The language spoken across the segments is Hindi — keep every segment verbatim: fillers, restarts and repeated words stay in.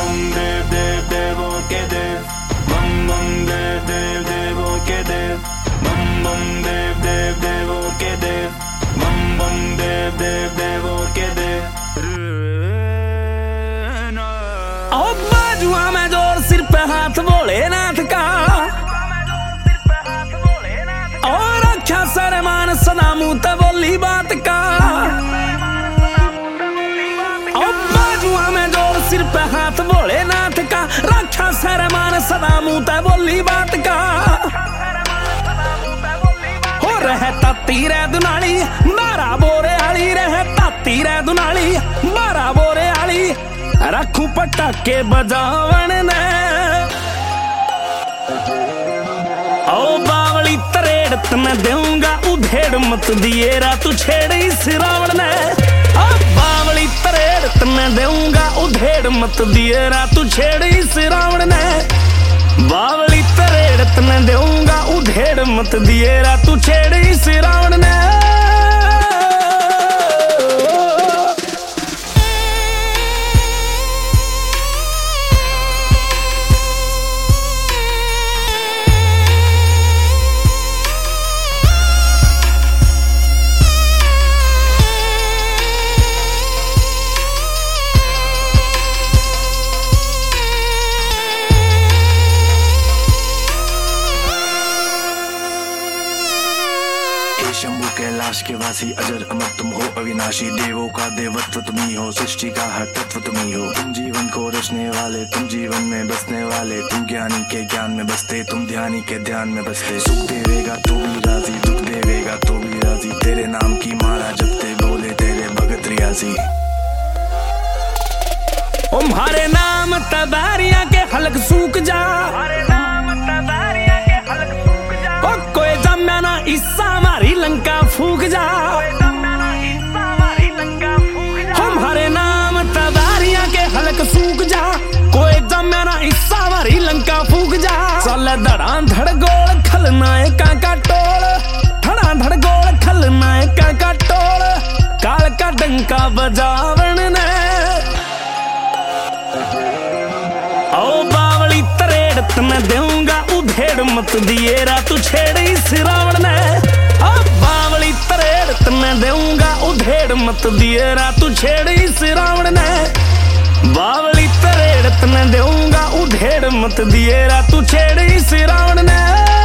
बम देव देव देवों के देव, बम बम देव देव देवों के देव, बम बम देव देव देवों के देव, बम बम देव देव देवों के देव। ओ बाजुआ में जोर सिर पे हाथ भोलेनाथ का, और रक्षा सारे मान सदा मुंह ते बोली बात का। ओ बाजुआ में जोर सिर पे हाथ भोलेनाथ का, रक्षा सारे मान सदा मुंह ते बोली बात का। हो रहता तीरे दुनाली बारह बोरे आली, रहता तीरे दुनाली बारह बोरे आली, रखू पटाके बजावन ने। ओ बावली तरेड़ तने दूंगा उधेड़ मत दिए रा तू छेड़ी सिरावण ने। ओ बावली तरेड़ तने दूंगा उधेड़ मत दिए रा तू छेड़ी सिरावण ने। बावली तरेड़ तने दूंगा उधेड़ मत दिए रा तू छेड़ी सिरावण ने। शंभु कैलाश के वासी अजर अमर तुम हो, अविनाशी देवों का देवत्व तुम ही हो, सृष्टि का हर तत्व तुम ही हो। तुम जीवन को रचने वाले, तुम जीवन में बसने वाले, तुम ज्ञानी के ज्ञान में बसते, तुम ध्यानी के ध्यान में बसते। सुख देवेगा तो भी राजी, दुख देवेगा तो भी राजी, तेरे नाम की माला जपते बोले तेरे भगत रियाजी। तुम्हारे नाम तबारिया के हलक सूख जा, ओ कोई जम्या ना ईसा हमारी लंका फूक जा। हमारे नाम तबारिया के हलक सूख जा, कोई जम्या ना ईसा हमारी लंका फूक जा। चल धड़ा धड़ गोल खलनायका का टोल, धड़ा धड़ गोल खलनायका का टोल, काल का डंका बजावन ने। ओ बावली तरेड़ तने दूंगा उधेड़ मत दिए रा तू छेड़ी सिरावण ने। ओ बावली तरेड़ तने दूंगा उधेड़ मत दिए रा तू छेड़ी सिरावण ने। बावली तरेड़ तने दूंगा उधेड़ मत दिए रा तू छेड़ी सिरावण ने।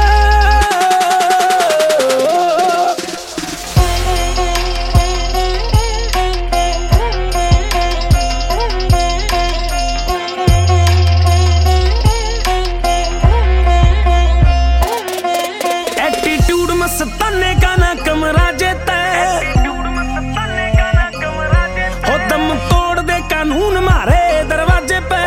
सताने का ना कमरा जेता, हो दम तोड़ दे कानून मारे दरवाजे पे।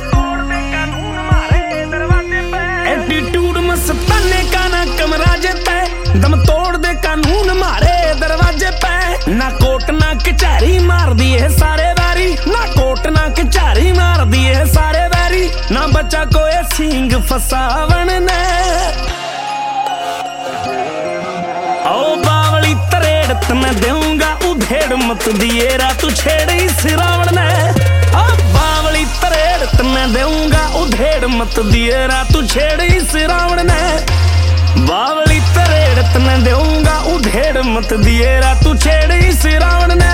एटीट्यूड में सताने का ना कमरा जेता, दम तोड़ दे कानून मारे दरवाजे पे। ना कोट ना कचहरी मार दिए सारे बैरी, ना कोट ना कचहरी मार दिए सारे बैरी, ना बचा कोई सींग फसावन ने। ओ बावली तरेड़ तने दूंगा उधेड़ मत दिए रा तू छेड़ी सिरावण ने। ओ बावली तरेड़ तने दूंगा उधेड़ मत दिए रा तू छेड़ी सिरावण ने। बावली तरेड़ तने दूंगा उधेड़ मत दिए रा तू छेड़ी सिरावण ने।